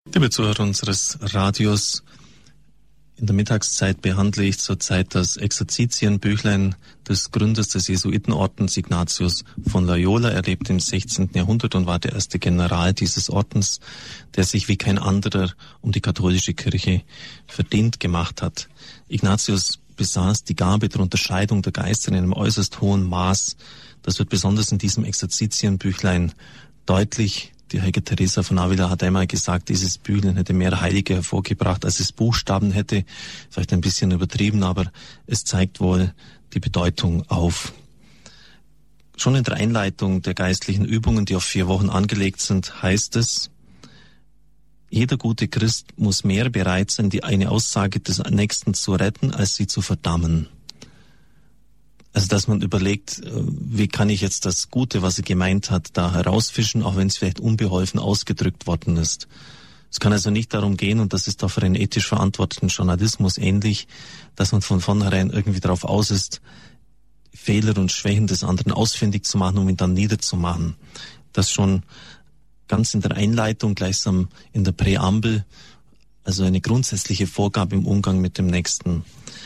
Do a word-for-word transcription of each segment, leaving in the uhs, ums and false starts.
Liebe Zuhörer unseres Radios, in der Mittagszeit behandle ich zurzeit das Exerzitienbüchlein des Gründers des Jesuitenordens Ignatius von Loyola. Er lebte im sechzehnten Jahrhundert und war der erste General dieses Ordens, der sich wie kein anderer um die katholische Kirche verdient gemacht hat. Ignatius besaß die Gabe der Unterscheidung der Geister in einem äußerst hohen Maß. Das wird besonders in diesem Exerzitienbüchlein deutlich. Die heilige Teresa von Avila hat einmal gesagt, dieses Büchlein hätte mehr Heilige hervorgebracht, als es Buchstaben hätte. Vielleicht ein bisschen übertrieben, aber es zeigt wohl die Bedeutung auf. Schon in der Einleitung der geistlichen Übungen, die auf vier Wochen angelegt sind, heißt es, jeder gute Christ muss mehr bereit sein, die eine Aussage des Nächsten zu retten, als sie zu verdammen. Also, dass man überlegt, wie kann ich jetzt das Gute, was er gemeint hat, da herausfischen, auch wenn es vielleicht unbeholfen ausgedrückt worden ist. Es kann also nicht darum gehen, und das ist auch für einen ethisch verantworteten Journalismus ähnlich, dass man von vornherein irgendwie darauf aus ist, Fehler und Schwächen des anderen ausfindig zu machen, um ihn dann niederzumachen. Das schon ganz in der Einleitung, gleichsam in der Präambel, also eine grundsätzliche Vorgabe im Umgang mit dem Nächsten.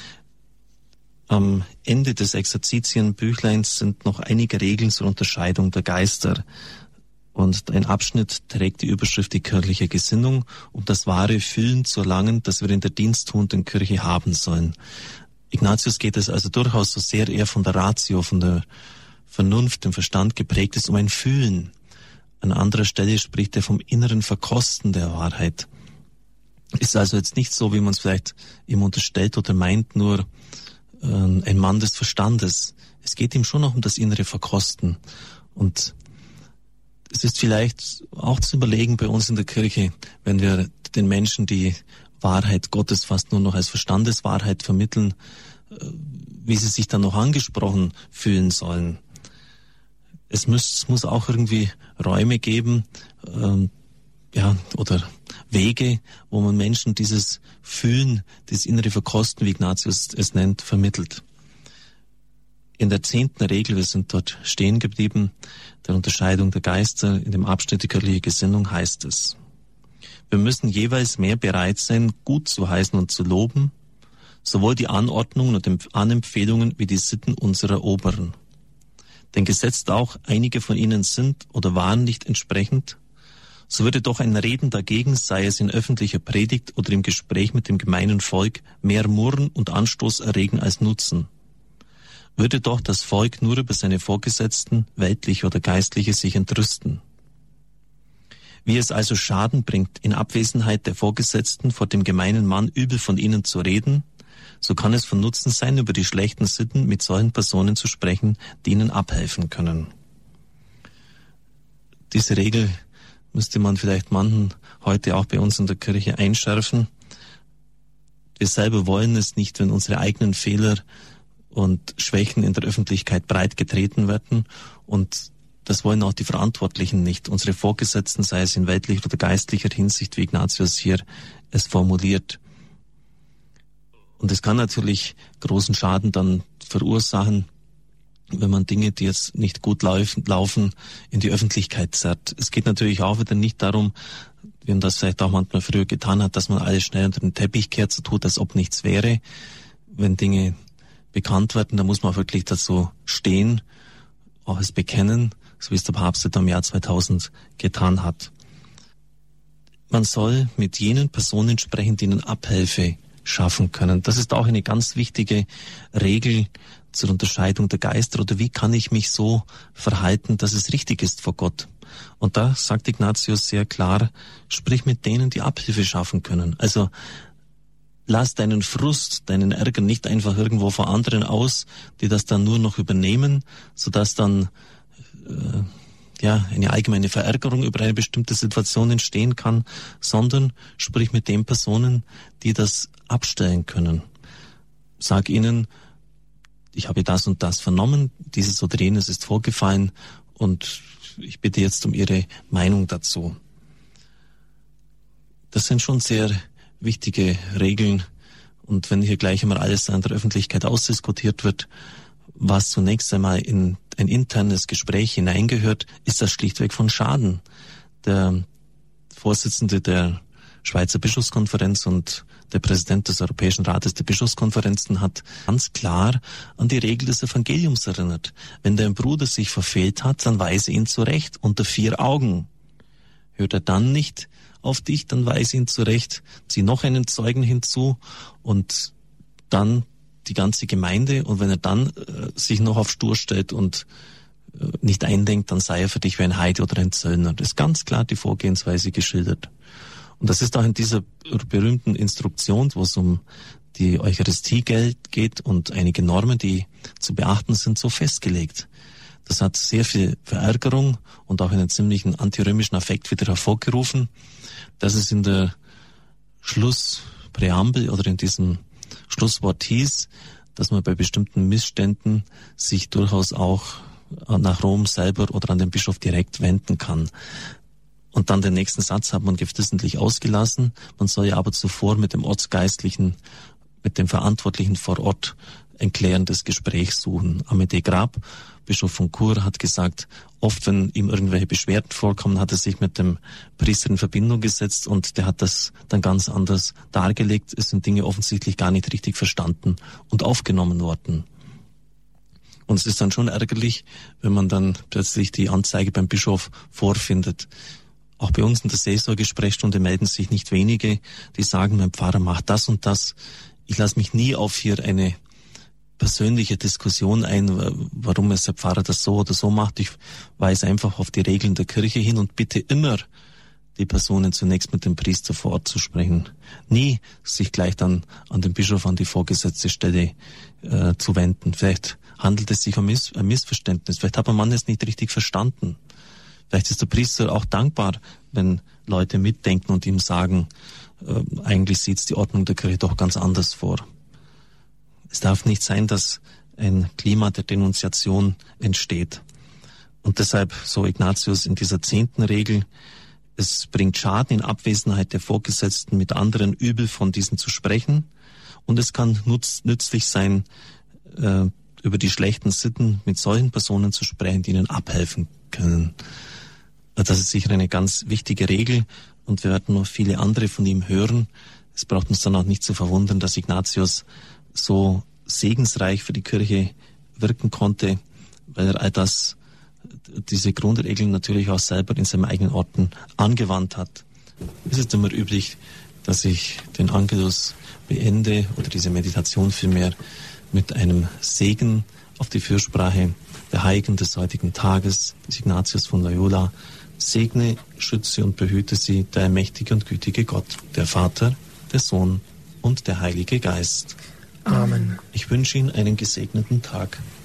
Am Ende des Exerzitienbüchleins sind noch einige Regeln zur Unterscheidung der Geister. Und ein Abschnitt trägt die Überschrift die kirchliche Gesinnung, um das wahre Fühlen zu erlangen, das wir in der diensttuenden Kirche haben sollen. Ignatius geht es also durchaus, so sehr er von der Ratio, von der Vernunft, dem Verstand geprägt ist, um ein Fühlen. An anderer Stelle spricht er vom inneren Verkosten der Wahrheit. Ist also jetzt nicht so, wie man es vielleicht ihm unterstellt oder meint, nur ein Mann des Verstandes. Es geht ihm schon noch um das innere Verkosten. Und es ist vielleicht auch zu überlegen bei uns in der Kirche, wenn wir den Menschen die Wahrheit Gottes fast nur noch als Verstandeswahrheit vermitteln, wie sie sich dann noch angesprochen fühlen sollen. Es muss, es muss auch irgendwie Räume geben, ähm, ja, oder Wege, wo man Menschen dieses Fühlen, dieses innere Verkosten, wie Ignatius es nennt, vermittelt. In der zehnten Regel, wir sind dort stehen geblieben, der Unterscheidung der Geister, in dem Abschnitt die kirchliche Gesinnung heißt es, wir müssen jeweils mehr bereit sein, gut zu heißen und zu loben, sowohl die Anordnungen und Anempfehlungen wie die Sitten unserer Oberen. Denn gesetzt auch, einige von ihnen sind oder waren nicht entsprechend, so würde doch ein Reden dagegen, sei es in öffentlicher Predigt oder im Gespräch mit dem gemeinen Volk, mehr Murren und Anstoß erregen als Nutzen. Würde doch das Volk nur über seine Vorgesetzten, weltliche oder geistliche, sich entrüsten. Wie es also Schaden bringt, in Abwesenheit der Vorgesetzten vor dem gemeinen Mann übel von ihnen zu reden, so kann es von Nutzen sein, über die schlechten Sitten mit solchen Personen zu sprechen, die ihnen abhelfen können. Diese Regel müsste man vielleicht manchen heute auch bei uns in der Kirche einschärfen. Wir selber wollen es nicht, wenn unsere eigenen Fehler und Schwächen in der Öffentlichkeit breitgetreten werden. Und das wollen auch die Verantwortlichen nicht. Unsere Vorgesetzten, sei es in weltlicher oder geistlicher Hinsicht, wie Ignatius hier es formuliert. Und es kann natürlich großen Schaden dann verursachen, wenn man Dinge, die jetzt nicht gut laufen, in die Öffentlichkeit zerrt. Es geht natürlich auch wieder nicht darum, wie man das vielleicht auch manchmal früher getan hat, dass man alles schnell unter den Teppich kehrt, so tut, als ob nichts wäre. Wenn Dinge bekannt werden, dann muss man wirklich dazu stehen, auch es bekennen, so wie es der Papst im Jahr zweitausend getan hat. Man soll mit jenen Personen sprechen, die ihnen Abhilfe schaffen können. Das ist auch eine ganz wichtige Regel zur Unterscheidung der Geister, oder wie kann ich mich so verhalten, dass es richtig ist vor Gott. Und da sagt Ignatius sehr klar, sprich mit denen, die Abhilfe schaffen können. Also lass deinen Frust, deinen Ärger nicht einfach irgendwo vor anderen aus, die das dann nur noch übernehmen, sodass dann äh, ja eine allgemeine Verärgerung über eine bestimmte Situation entstehen kann, sondern sprich mit den Personen, die das abstellen können. Sag ihnen, ich habe das und das vernommen, dieses oder jenes ist vorgefallen und ich bitte jetzt um Ihre Meinung dazu. Das sind schon sehr wichtige Regeln, und wenn hier gleich einmal alles in der Öffentlichkeit ausdiskutiert wird, was zunächst einmal in ein internes Gespräch hineingehört, ist das schlichtweg von Schaden. Der Vorsitzende der Schweizer Bischofskonferenz und der Präsident des Europäischen Rates der Bischofskonferenzen hat ganz klar an die Regel des Evangeliums erinnert. Wenn dein Bruder sich verfehlt hat, dann weise ihn zurecht unter vier Augen. Hört er dann nicht auf dich, dann weise ihn zurecht, zieh noch einen Zeugen hinzu und dann die ganze Gemeinde. Und wenn er dann äh, sich noch auf stur stellt und äh, nicht eindenkt, dann sei er für dich wie ein Heide oder ein Zöllner. Das ist ganz klar die Vorgehensweise geschildert. Und das ist auch in dieser berühmten Instruktion, wo es um die Eucharistie geht und einige Normen, die zu beachten sind, so festgelegt. Das hat sehr viel Verärgerung und auch einen ziemlichen antirömischen Affekt wieder hervorgerufen, dass es in der Schlusspräambel oder in diesem Schlusswort hieß, dass man bei bestimmten Missständen sich durchaus auch nach Rom selber oder an den Bischof direkt wenden kann. Und dann den nächsten Satz hat man geflissentlich ausgelassen. Man soll ja aber zuvor mit dem Ortsgeistlichen, mit dem Verantwortlichen vor Ort ein klärendes Gespräch suchen. Amédée Grab, Bischof von Chur, hat gesagt, oft wenn ihm irgendwelche Beschwerden vorkommen, hat er sich mit dem Priester in Verbindung gesetzt und der hat das dann ganz anders dargelegt. Es sind Dinge offensichtlich gar nicht richtig verstanden und aufgenommen worden. Und es ist dann schon ärgerlich, wenn man dann plötzlich die Anzeige beim Bischof vorfindet. Auch bei uns in der Seelsorgesprechstunde melden sich nicht wenige, die sagen, mein Pfarrer macht das und das. Ich lasse mich nie auf hier eine persönliche Diskussion ein, warum es der Pfarrer das so oder so macht. Ich weise einfach auf die Regeln der Kirche hin und bitte immer die Personen zunächst mit dem Priester vor Ort zu sprechen. Nie sich gleich dann an den Bischof, an die vorgesetzte Stelle äh, zu wenden. Vielleicht handelt es sich um Miss- ein Missverständnis. Vielleicht hat man Mann es nicht richtig verstanden. Vielleicht ist der Priester auch dankbar, wenn Leute mitdenken und ihm sagen, äh, eigentlich sieht die Ordnung der Kirche doch ganz anders vor. Es darf nicht sein, dass ein Klima der Denunziation entsteht. Und deshalb, so Ignatius in dieser zehnten Regel, es bringt Schaden in Abwesenheit der Vorgesetzten mit anderen übel von diesen zu sprechen. Und es kann nutz, nützlich sein, äh, über die schlechten Sitten mit solchen Personen zu sprechen, die ihnen abhelfen können. Das ist sicher eine ganz wichtige Regel und wir werden noch viele andere von ihm hören. Es braucht uns dann auch nicht zu verwundern, dass Ignatius so segensreich für die Kirche wirken konnte, weil er all das, diese Grundregeln natürlich auch selber in seinen eigenen Orten angewandt hat. Es ist immer üblich, dass ich den Angelus beende oder diese Meditation vielmehr mit einem Segen auf die Fürsprache der Heiligen des heutigen Tages, des Ignatius von Loyola. Segne, schütze und behüte sie der allmächtige und gütige Gott, der Vater, der Sohn und der Heilige Geist. Amen. Ich wünsche Ihnen einen gesegneten Tag.